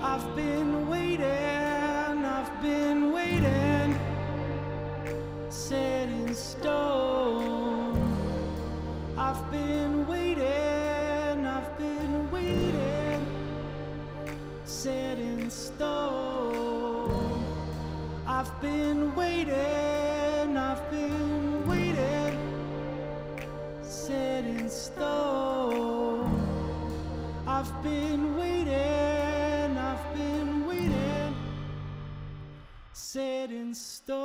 I've been waiting, set in stone. I've been waiting, set in stone. I've been waiting, set in stone. I've been waiting, set in stone.